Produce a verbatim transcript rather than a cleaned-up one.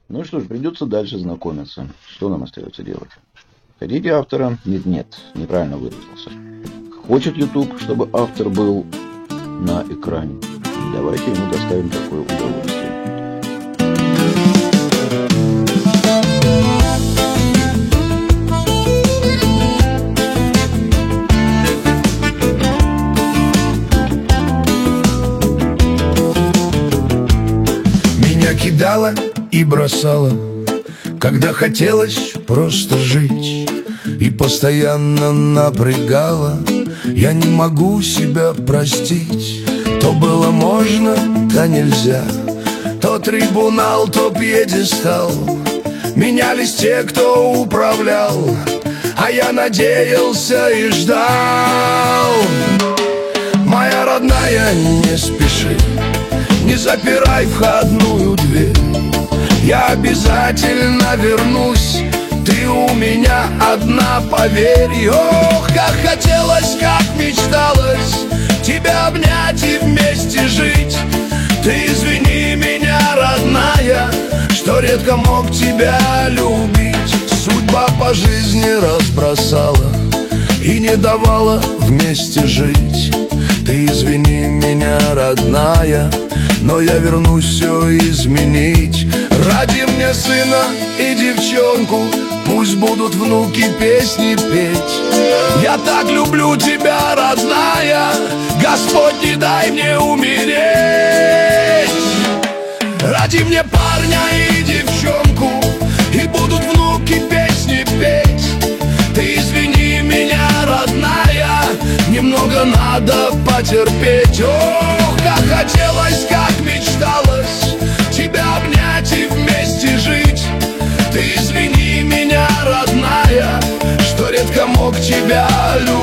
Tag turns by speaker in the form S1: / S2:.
S1: Ну что ж, придется дальше знакомиться. Что нам остается делать? Хотите автора? Нет, нет, неправильно выразился. Хочет YouTube, чтобы автор был на экране. Давайте ему доставим такое удовольствие.
S2: Меня кидала и бросала, когда хотелось просто жить, и постоянно напрягала. Я не могу себя простить. То было можно, то нельзя. То трибунал, то пьедестал. Менялись те, кто управлял, а я надеялся и ждал. Моя родная, не спеши, не запирай входную дверь. Я обязательно вернусь, ты у меня одна, поверь. Ох, как хотелось, как мечталось тебя обнять и вместе жить. Ты извини меня, родная, что редко мог тебя любить. Судьба по жизни разбросала и не давала вместе жить. Ты извини меня, родная, но я вернусь все изменить. Ради мне сына и девчонку, пусть будут внуки песни петь. Я так люблю тебя, родная, Господь, не дай мне умереть. Ради мне парня и девчонку, и будут внуки песни петь. Ты извини меня, родная, немного надо потерпеть. Ох, как хотелось, как мечталось тебя обнять и вместе жить. Ты извини меня, родная, что редко мог тебя любить.